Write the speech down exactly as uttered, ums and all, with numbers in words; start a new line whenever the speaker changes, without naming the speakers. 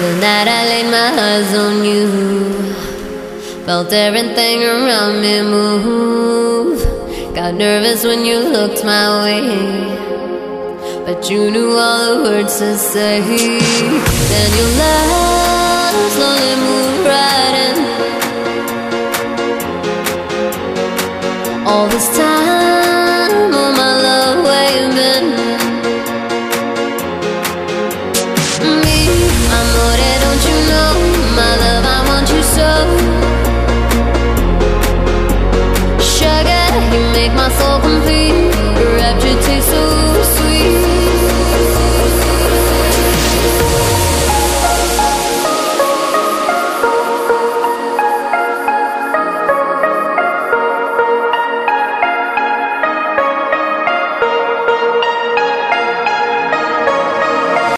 The night I laid my eyes on you, felt everything around me move. Got nervous when you looked my way, but you knew all the words to say. Then your love slowly moved right in. All this time